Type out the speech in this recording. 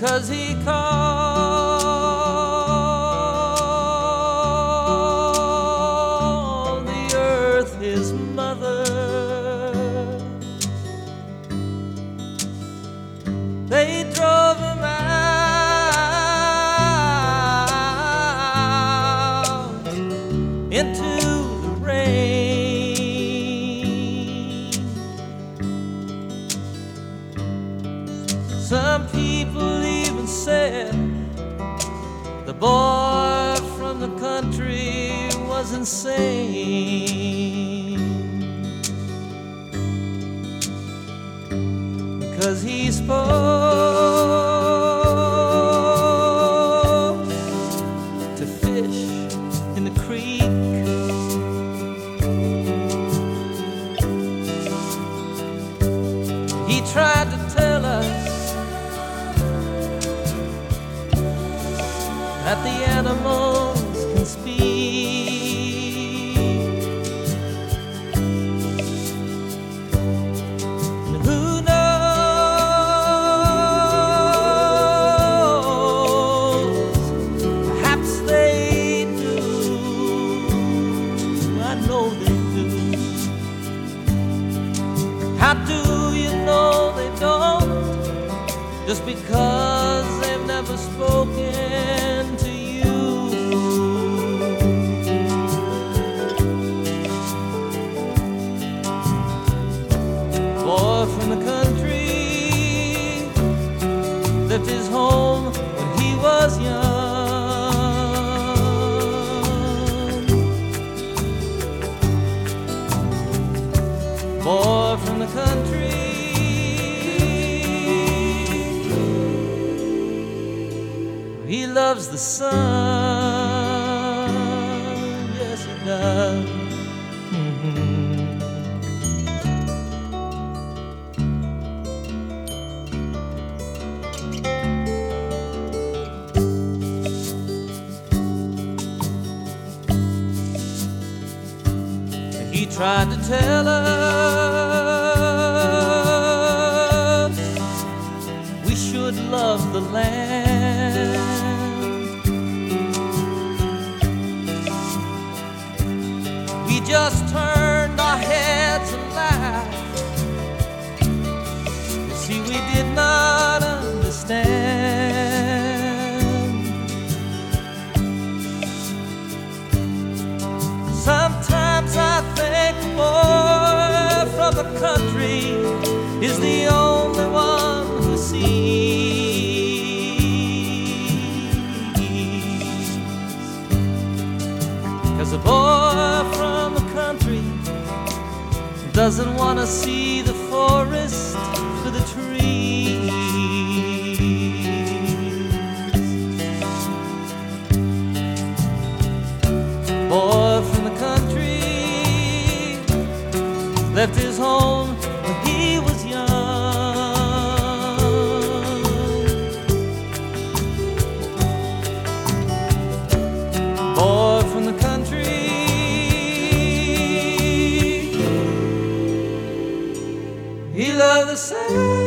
'cause he called the earth his mother. They drove him out into the rain. Some people even said the boy from the country was insane, because he spoke to fish in the creek. He tried to tell us that the animals can speak. And who knows, perhaps they do. I know they do. How do you know they don't? Just because they've never spoken to you. Boy from the country left his home when he was young. Boy from the country, he loves the sun, yes he does. He tried to tell us we should love the land. We just turned our heads and laughed. You see, we did not understand. Sometimes I think the boy from the country is the only one who sees. 'Cause the boy from the country doesn't want to see the forest for the trees. Boy from the country left his home when he was young. Boy from the country, he loved the sun.